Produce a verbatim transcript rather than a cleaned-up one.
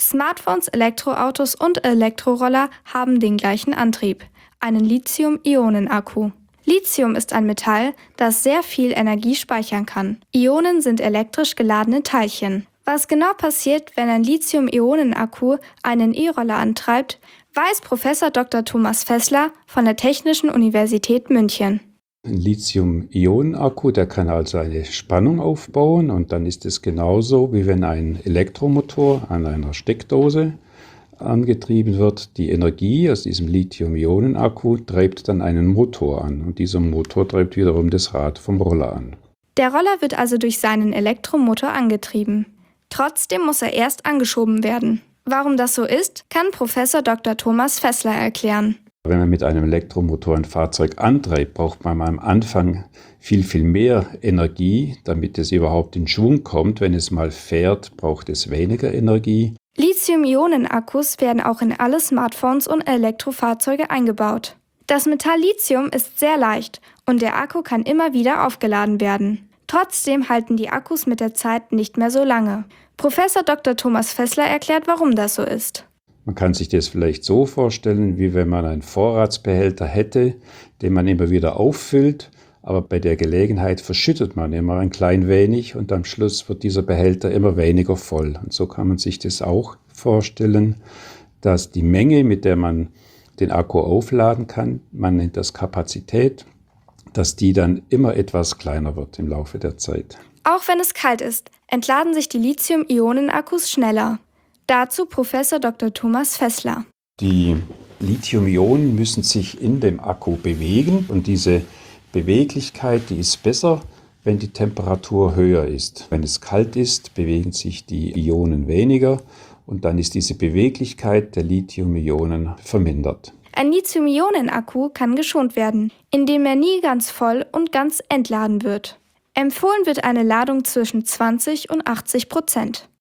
Smartphones, Elektroautos und Elektroroller haben den gleichen Antrieb, einen Lithium-Ionen-Akku. Lithium ist ein Metall, das sehr viel Energie speichern kann. Ionen sind elektrisch geladene Teilchen. Was genau passiert, wenn ein Lithium-Ionen-Akku einen E-Roller antreibt, weiß Professor Doktor Thomas Fessler von der Technischen Universität München. Ein Lithium-Ionen-Akku, der kann also eine Spannung aufbauen und dann ist es genauso, wie wenn ein Elektromotor an einer Steckdose angetrieben wird. Die Energie aus diesem Lithium-Ionen-Akku treibt dann einen Motor an und dieser Motor treibt wiederum das Rad vom Roller an. Der Roller wird also durch seinen Elektromotor angetrieben. Trotzdem muss er erst angeschoben werden. Warum das so ist, kann Professor Doktor Thomas Fessler erklären. Wenn man mit einem Elektromotor ein Fahrzeug antreibt, braucht man am Anfang viel, viel mehr Energie, damit es überhaupt in Schwung kommt. Wenn es mal fährt, braucht es weniger Energie. Lithium-Ionen-Akkus werden auch in alle Smartphones und Elektrofahrzeuge eingebaut. Das Metall Lithium ist sehr leicht und der Akku kann immer wieder aufgeladen werden. Trotzdem halten die Akkus mit der Zeit nicht mehr so lange. Professor Doktor Thomas Fessler erklärt, warum das so ist. Man kann sich das vielleicht so vorstellen, wie wenn man einen Vorratsbehälter hätte, den man immer wieder auffüllt, aber bei der Gelegenheit verschüttet man immer ein klein wenig und am Schluss wird dieser Behälter immer weniger voll. Und so kann man sich das auch vorstellen, dass die Menge, mit der man den Akku aufladen kann, man nennt das Kapazität, dass die dann immer etwas kleiner wird im Laufe der Zeit. Auch wenn es kalt ist, entladen sich die Lithium-Ionen-Akkus schneller. Dazu Professor Doktor Thomas Fessler. Die Lithium-Ionen müssen sich in dem Akku bewegen und diese Beweglichkeit, die ist besser, wenn die Temperatur höher ist. Wenn es kalt ist, bewegen sich die Ionen weniger und dann ist diese Beweglichkeit der Lithium-Ionen vermindert. Ein Lithium-Ionen-Akku kann geschont werden, indem er nie ganz voll und ganz entladen wird. Empfohlen wird eine Ladung zwischen zwanzig und achtzig Prozent.